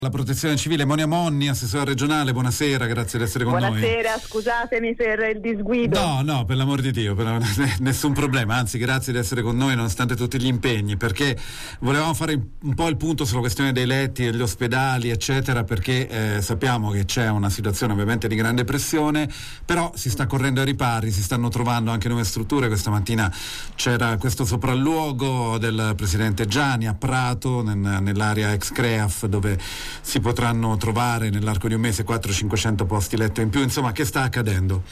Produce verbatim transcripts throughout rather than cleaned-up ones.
La Protezione Civile. Monia Monni, assessore regionale, buonasera, grazie di essere con buonasera, noi. Buonasera, scusatemi per il disguido. No, no, per l'amor di Dio, per la... nessun problema, anzi grazie di essere con noi nonostante tutti gli impegni, perché volevamo fare un po' il punto sulla questione dei letti, degli ospedali, eccetera, perché eh, sappiamo che c'è una situazione ovviamente di grande pressione, però si sta correndo ai ripari, si stanno trovando anche nuove strutture. Questa mattina c'era questo sopralluogo del presidente Gianni a Prato, nel, nell'area ex Creaf, dove si potranno trovare nell'arco di un mese quattrocento cinquecento posti letto in più. Insomma, che sta accadendo?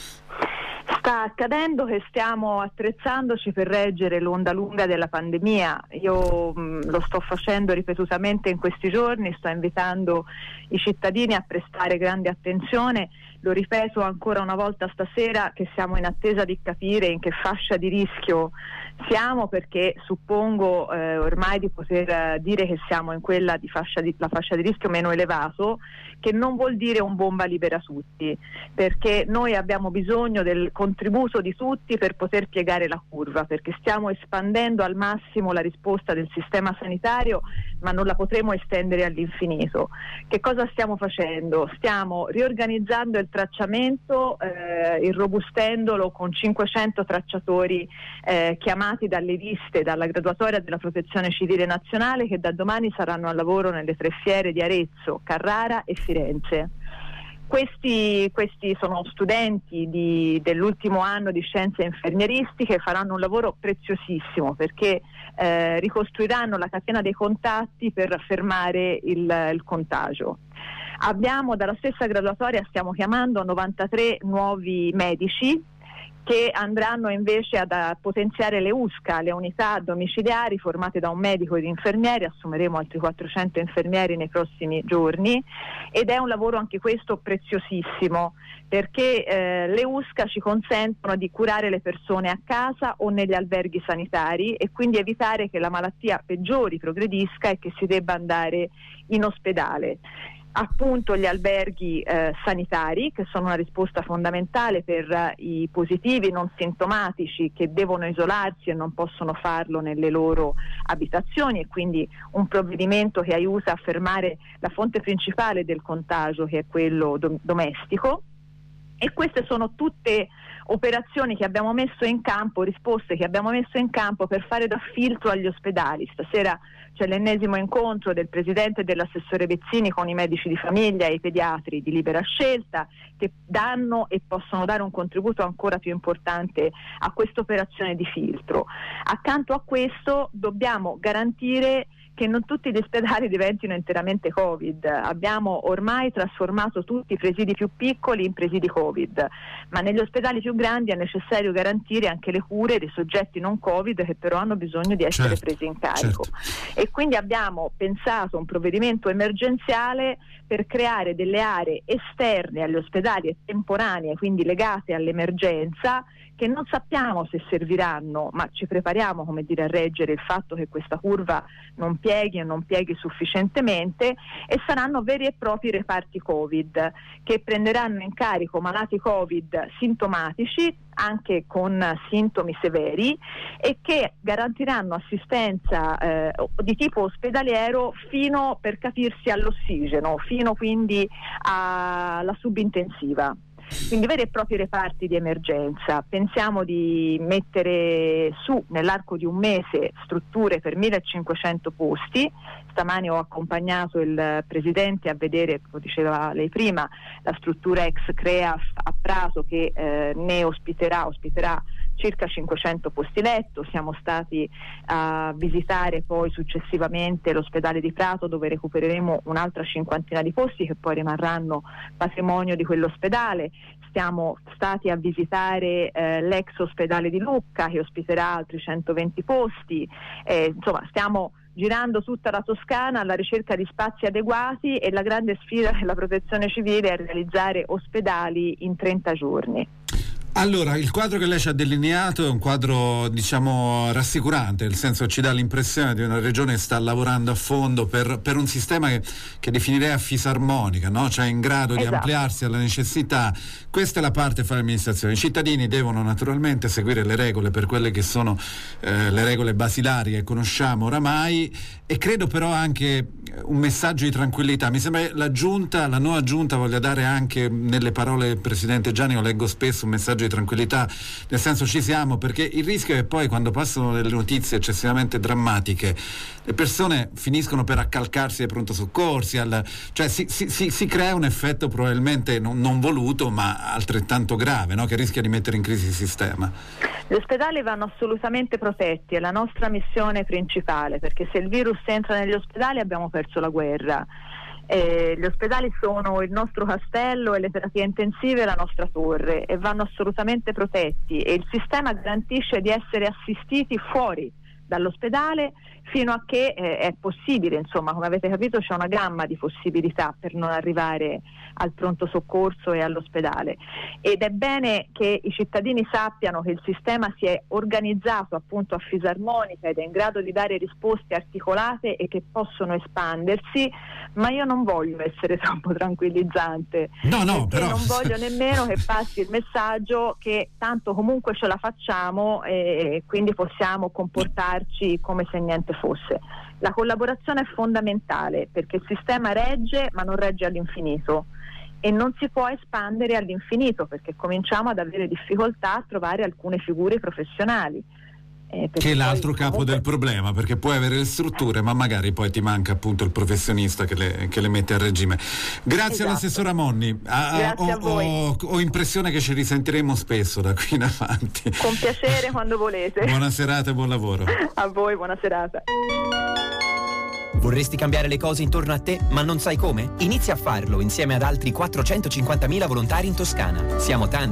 Sta accadendo che stiamo attrezzandoci per reggere l'onda lunga della pandemia. Io mh, lo sto facendo ripetutamente in questi giorni, sto invitando i cittadini a prestare grande attenzione. Lo ripeto ancora una volta stasera che siamo in attesa di capire in che fascia di rischio siamo, perché suppongo eh, ormai di poter eh, dire che siamo in quella di fascia di, la fascia di rischio meno elevato, che non vuol dire un bomba libera tutti, perché noi abbiamo bisogno del contributo di tutti per poter piegare la curva, perché stiamo espandendo al massimo la risposta del sistema sanitario, ma non la potremo estendere all'infinito. Che cosa stiamo facendo? Stiamo riorganizzando il tracciamento, eh, irrobustendolo con cinquecento tracciatori eh, chiamati dalle liste, dalla graduatoria della Protezione Civile Nazionale, che da domani saranno al lavoro nelle tre fiere di Arezzo, Carrara e Firenze. Questi, questi sono studenti di, dell'ultimo anno di scienze infermieristiche, faranno un lavoro preziosissimo perché eh, ricostruiranno la catena dei contatti per fermare il, il contagio. Abbiamo dalla stessa graduatoria, stiamo chiamando novantatré nuovi medici che andranno invece ad a potenziare le U S C A, le unità domiciliari formate da un medico ed infermieri. Assumeremo altri quattrocento infermieri nei prossimi giorni ed è un lavoro anche questo preziosissimo, perché eh, le U S C A ci consentono di curare le persone a casa o negli alberghi sanitari e quindi evitare che la malattia peggiori, progredisca e che si debba andare in ospedale. Appunto gli alberghi eh, sanitari, che sono una risposta fondamentale per eh, i positivi non sintomatici che devono isolarsi e non possono farlo nelle loro abitazioni, e quindi un provvedimento che aiuta a fermare la fonte principale del contagio, che è quello do- domestico. E queste sono tutte operazioni che abbiamo messo in campo, risposte che abbiamo messo in campo per fare da filtro agli ospedali. Stasera c'è l'ennesimo incontro del presidente e dell'assessore Bezzini con i medici di famiglia e i pediatri di libera scelta, che danno e possono dare un contributo ancora più importante a questa operazione di filtro. Accanto a questo dobbiamo garantire che non tutti gli ospedali diventino interamente Covid. Abbiamo ormai trasformato tutti i presidi più piccoli in presidi Covid, ma negli ospedali più grandi è necessario garantire anche le cure dei soggetti non Covid che però hanno bisogno di essere certo, presi in carico. Certo. E quindi abbiamo pensato un provvedimento emergenziale per creare delle aree esterne agli ospedali e temporanee, quindi legate all'emergenza, che non sappiamo se serviranno, ma ci prepariamo, come dire, a reggere il fatto che questa curva non pieghi e non pieghi sufficientemente, e saranno veri e propri reparti Covid che prenderanno in carico malati Covid sintomatici, anche con sintomi severi, e che garantiranno assistenza eh, di tipo ospedaliero fino, per capirsi, all'ossigeno, fino quindi alla subintensiva. Quindi veri e propri reparti di emergenza. Pensiamo di mettere su nell'arco di un mese strutture per millecinquecento posti. Stamani ho accompagnato il presidente a vedere, come diceva lei prima, la struttura ex Creaf a Prato, che eh, ne ospiterà, ospiterà circa cinquecento posti letto. Siamo stati a visitare poi successivamente l'ospedale di Prato, dove recupereremo un'altra cinquantina di posti che poi rimarranno patrimonio di quell'ospedale. Siamo stati a visitare eh, l'ex ospedale di Lucca, che ospiterà altri centoventi posti. Eh, insomma, stiamo girando tutta la Toscana alla ricerca di spazi adeguati, e la grande sfida della Protezione Civile è realizzare ospedali in trenta giorni. Allora, il quadro che lei ci ha delineato è un quadro, diciamo, rassicurante, nel senso ci dà l'impressione di una regione che sta lavorando a fondo per, per un sistema che, che definirei a fisarmonica, no? Cioè in grado di esatto. ampliarsi alla necessità. Questa è la parte fa l'amministrazione. I cittadini devono naturalmente seguire le regole per quelle che sono eh, le regole basilari che conosciamo oramai, e credo però anche un messaggio di tranquillità. Mi sembra che la giunta, la nuova giunta voglia dare anche, nelle parole del presidente Gianni, io leggo spesso un messaggio di tranquillità, nel senso ci siamo, perché il rischio è che poi quando passano delle notizie eccessivamente drammatiche le persone finiscono per accalcarsi ai pronto soccorsi, al, cioè si, si, si, si crea un effetto probabilmente non, non voluto ma altrettanto grave, no? Che rischia di mettere in crisi il sistema. Gli ospedali vanno assolutamente protetti, è la nostra missione principale, perché se il virus entra negli ospedali abbiamo perso la guerra. Eh, gli ospedali sono il nostro castello e le terapie intensive la nostra torre, e vanno assolutamente protetti, e il sistema garantisce di essere assistiti fuori dall'ospedale fino a che eh, è possibile. Insomma, come avete capito, c'è una gamma di possibilità per non arrivare al pronto soccorso e all'ospedale, ed è bene che i cittadini sappiano che il sistema si è organizzato appunto a fisarmonica ed è in grado di dare risposte articolate e che possono espandersi, ma io non voglio essere troppo tranquillizzante, no, no, però... non voglio nemmeno che passi il messaggio che tanto comunque ce la facciamo e quindi possiamo comportarci come se niente fosse. La collaborazione è fondamentale, perché il sistema regge ma non regge all'infinito, e non si può espandere all'infinito perché cominciamo ad avere difficoltà a trovare alcune figure professionali. Eh, che è l'altro poi, capo comunque... del problema, perché puoi avere le strutture ma magari poi ti manca appunto il professionista che le, che le mette a regime. Grazie esatto. all'assessora Monni. Ah, Grazie ho, a voi. Ho, ho impressione che ci risentiremo spesso da qui in avanti. Con piacere, quando volete. Buona serata e buon lavoro. A voi, buona serata. Vorresti cambiare le cose intorno a te, ma non sai come? Inizia a farlo insieme ad altri quattrocentocinquantamila volontari in Toscana. Siamo tanti.